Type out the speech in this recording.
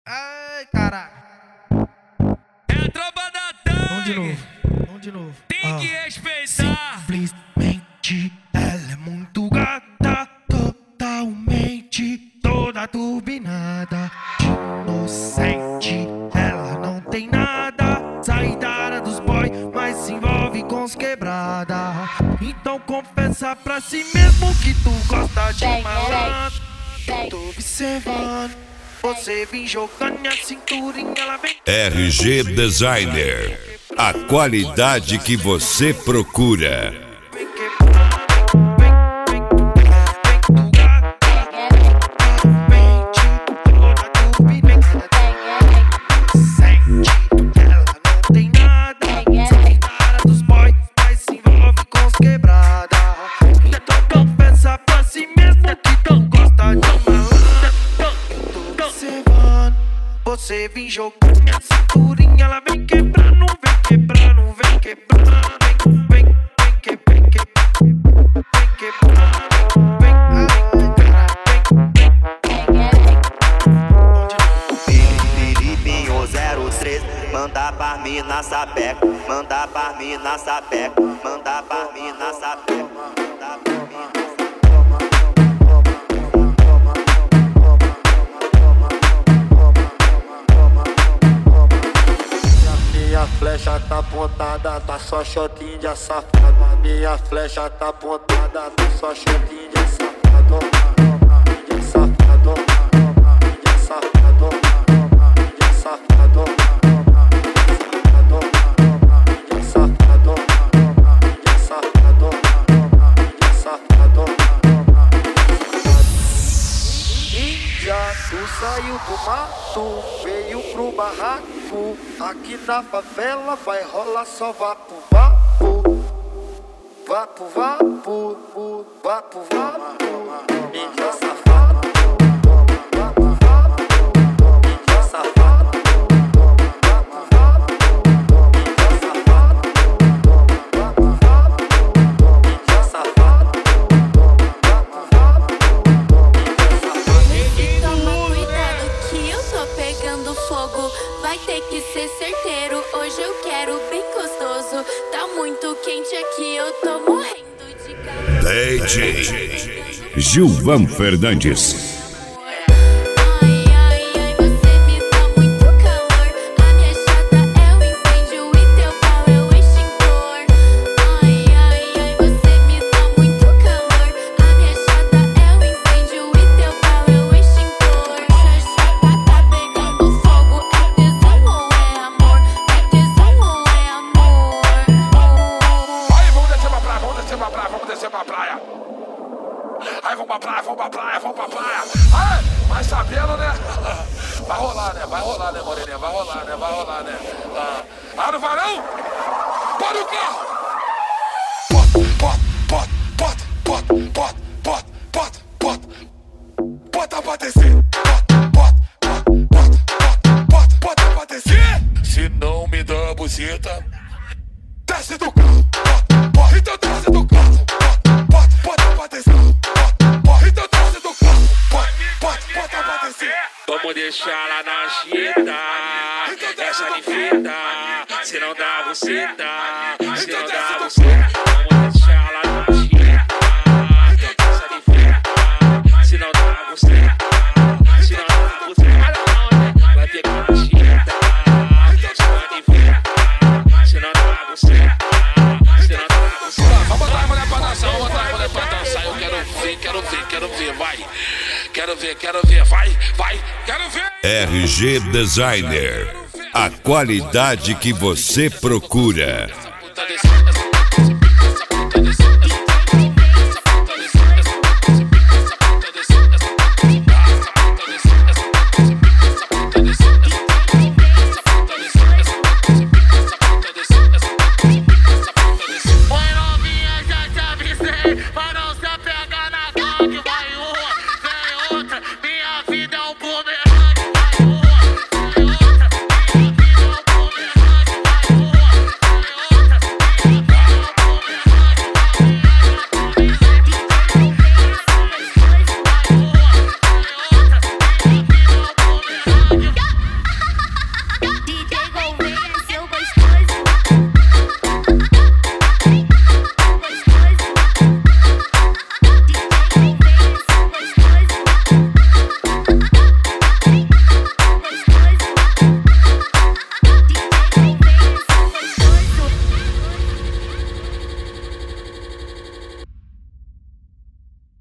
Ai, caralho. É a tropa da Tang. Vamos de novo. Tem que respeitar. Simplesmente ela é muito gata, totalmente toda turbinada. Inocente, ela não tem nada. Sai da área dos boy, mas se envolve com os quebrada. Então confessa pra si mesmo que tu gosta de malandro. Tô observando, você vem jogando minha cinturinha, ela vem. RG Designer, a qualidade que você procura. Você vem jogando minha cinturinha, ela vem quebrando, vem quebrando, vem quebrando, vem quebrando, Filipinho 03, manda pra mim na sapeca, manda pra mim na sapeca, manda pra mim na sapeca, manda pra mim. Minha flecha tá apontada, tá só shotinho de safado. Minha flecha tá apontada, tá só shotinho de safado. De safado, de safado, de safado, de safado, de safado, de safado. Índia, tu saiu do mato, veio pro barraco. Aqui na favela vai rolar só vapo, vapo, vapo, vapo, vapo, vapo. Índia safado, vapo, vapo, índia safado, vapo, vapo, índia safado, vapo, vapo, índia safado, vapo, vapo. Toma cuidado que eu tô pegando fogo. Vai ter que ser certeiro, hoje eu quero bem gostoso. Tá muito quente aqui, eu tô morrendo de calor. DJ Gilvan Fernandes. Ai, ai, ai, você me dá muito calor. A minha chata é o incêndio e teu pau é o extintor. Ai, ai, ai, você me dá muito calor. A minha chata é o incêndio e teu pau é o extintor. Chata tá pegando fogo, é tesão ou é amor? É tesão ou é amor? Aí, vamos descer pra praia, vamos descer pra praia, vamos descer pra praia. Aí, vamos pra praia, vamos pra praia, vamos pra praia. Aí, mas sabendo, né? Vai rolar, né, moreninha? Vai rolar, né? Ah, não vai não? Bora o carro! Bota pra descer. Bota pra descer. Se não me dá a buceta, desce do carro. Então desce do carro. Bota pra descer. Então desce do carro. Bota pra descer. Vamos deixar ela na chita, essa linfita. Se não dá buceta, se não dá buceta. Vamos deixar ela na chita, essa linfita. Se não dá buceta, se não dá buceta. Vai pegar na chita, essa linfita. Se não dá buceta, se não dá buceta. Vamos botar a mulher pra dançar, vamos botar a mulher pra dançar. Eu quero ver, vai. Quero ver, vai, quero ver. RG Designer, a qualidade que você procura. Essa puta desse